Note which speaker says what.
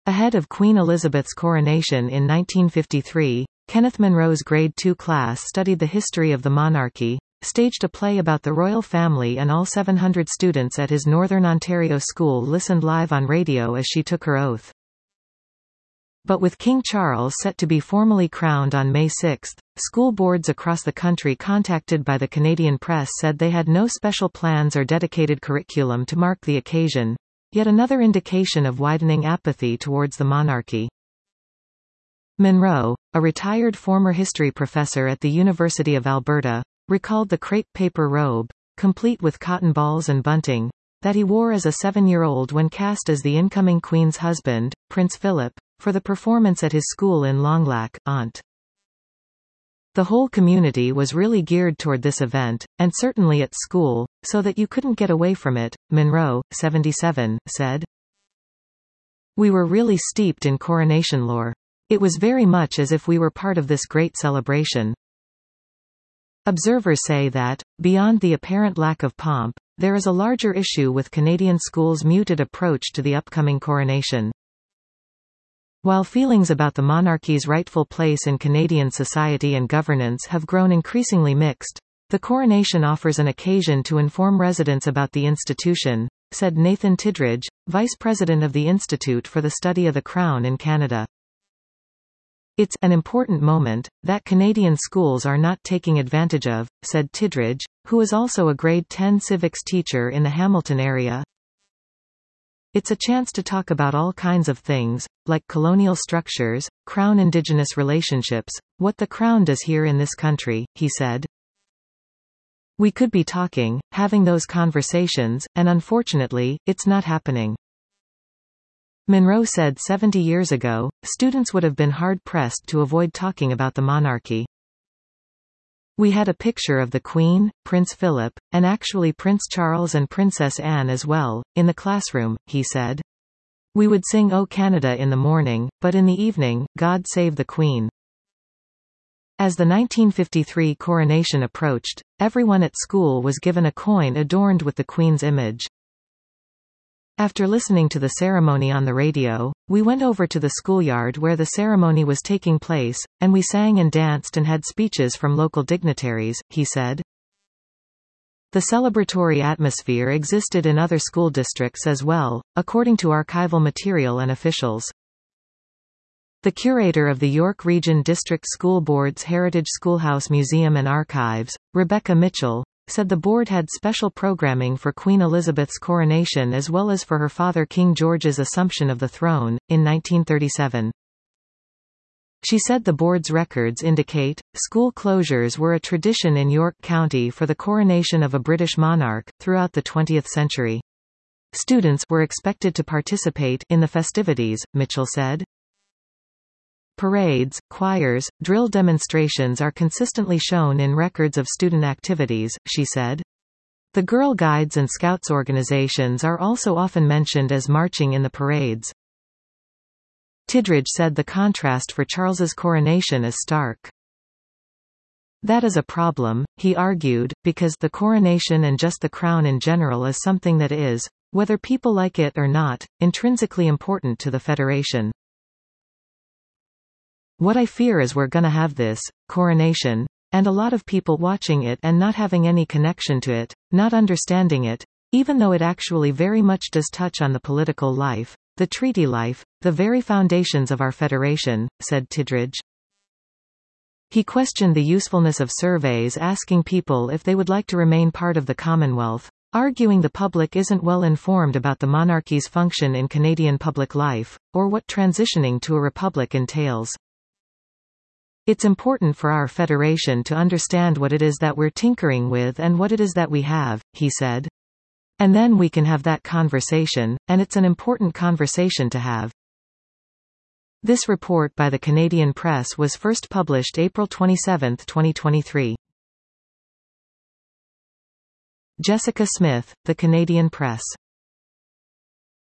Speaker 1: Ahead of Queen Elizabeth's coronation in 1953, Kenneth Munro's Grade II class studied the history of the monarchy, staged a play about the royal family, and all 700 students at his Northern Ontario school listened live on radio as she took her oath. But with King Charles set to be formally crowned on May 6, school boards across the country contacted by the Canadian press said they had no special plans or dedicated curriculum to mark the occasion, yet another indication of widening apathy towards the monarchy. Munro, a retired former history professor at the University of Alberta, recalled the crepe paper robe, complete with cotton balls and bunting, that he wore as a 7-year-old when cast as the incoming Queen's husband, Prince Philip, for the performance at his school in Longlac, Ont. The whole community was really geared toward this event, and certainly at school, so that you couldn't get away from it, Munro, 77, said. We were really steeped in coronation lore. It was very much as if we were part of this great celebration. Observers say that, beyond the apparent lack of pomp, there is a larger issue with Canadian schools' muted approach to the upcoming coronation. While feelings about the monarchy's rightful place in Canadian society and governance have grown increasingly mixed, the coronation offers an occasion to inform residents about the institution, said Nathan Tidridge, Vice President of the Institute for the Study of the Crown in Canada. It's an important moment that Canadian schools are not taking advantage of, said Tidridge, who is also a Grade 10 civics teacher in the Hamilton area. It's a chance to talk about all kinds of things, like colonial structures, Crown Indigenous relationships, what the Crown does here in this country, he said. We could be talking, having those conversations, and unfortunately, it's not happening. Munro said 70 years ago, students would have been hard-pressed to avoid talking about the monarchy. We had a picture of the Queen, Prince Philip, and actually Prince Charles and Princess Anne as well, in the classroom, he said. We would sing O Canada in the morning, but in the evening, God Save the Queen. As the 1953 coronation approached, everyone at school was given a coin adorned with the Queen's image. After listening to the ceremony on the radio, we went over to the schoolyard where the ceremony was taking place, and we sang and danced and had speeches from local dignitaries, he said. The celebratory atmosphere existed in other school districts as well, according to archival material and officials. The curator of the York Region District School Board's Heritage Schoolhouse Museum and Archives, Rebecca Mitchell, said the board had special programming for Queen Elizabeth's coronation as well as for her father King George's assumption of the throne, in 1937. She said the board's records indicate, school closures were a tradition in York County for the coronation of a British monarch, throughout the 20th century. Students were expected to participate in the festivities, Mitchell said. Parades, choirs, drill demonstrations are consistently shown in records of student activities, she said. The Girl Guides and Scouts organizations are also often mentioned as marching in the parades. Tidridge said the contrast for Charles's coronation is stark. That is a problem, he argued, because the coronation and just the crown in general is something that is, whether people like it or not, intrinsically important to the Federation. What I fear is we're gonna have this coronation, and a lot of people watching it and not having any connection to it, not understanding it, even though it actually very much does touch on the political life, the treaty life, the very foundations of our federation, said Tidridge. He questioned the usefulness of surveys asking people if they would like to remain part of the Commonwealth, arguing the public isn't well informed about the monarchy's function in Canadian public life, or what transitioning to a republic entails. It's important for our federation to understand what it is that we're tinkering with and what it is that we have, he said. And then we can have that conversation, and it's an important conversation to have. This report by the Canadian Press was first published April 27, 2023. Jessica Smith, The Canadian Press.